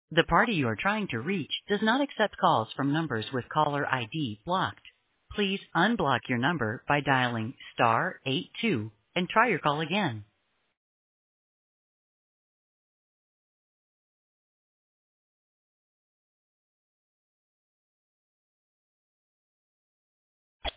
The party you are trying to reach does not accept calls from numbers with caller ID blocked. Please unblock your number by dialing *82 and try your call again.